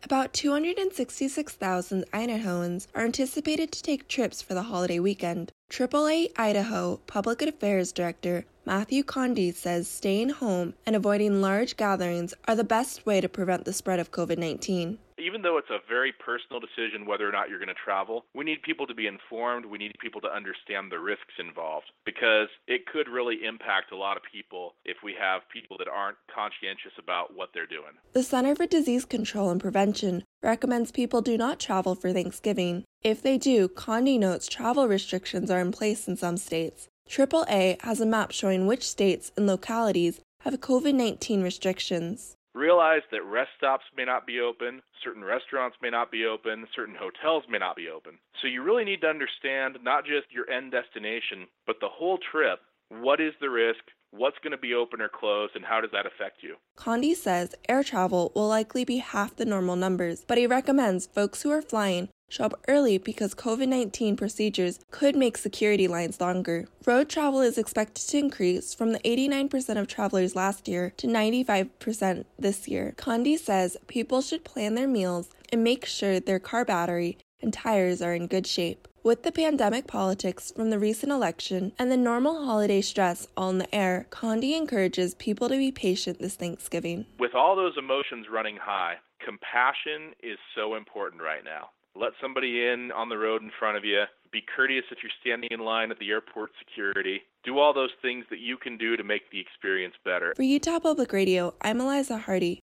About 266,000 Idahoans are anticipated to take trips for the holiday weekend. AAA Idaho Public Affairs Director Matthew Conde says staying home and avoiding large gatherings are the best way to prevent the spread of COVID-19. Even though it's a very personal decision whether or not you're going to travel, we need people to be informed. We need people to understand the risks involved because it could really impact a lot of people if we have people that aren't conscientious about what they're doing. The Center for Disease Control and Prevention recommends people do not travel for Thanksgiving. If they do, Conde notes travel restrictions are in place in some states. AAA has a map showing which states and localities have COVID-19 restrictions. Realize that rest stops may not be open, certain restaurants may not be open, certain hotels may not be open. So you really need to understand not just your end destination, but the whole trip. What is the risk? What's going to be open or closed, and how does that affect you? Conde says air travel will likely be half the normal numbers, but he recommends folks who are flying show up early because COVID-19 procedures could make security lines longer. Road travel is expected to increase from the 89% of travelers last year to 95% this year. Conde says people should plan their meals and make sure their car battery and tires are in good shape. With the pandemic politics from the recent election and the normal holiday stress all in the air, Conde encourages people to be patient this Thanksgiving. With all those emotions running high, compassion is so important right now. Let somebody in on the road in front of you. Be courteous if you're standing in line at the airport security. Do all those things that you can do to make the experience better. For Utah Public Radio, I'm Eliza Hardy.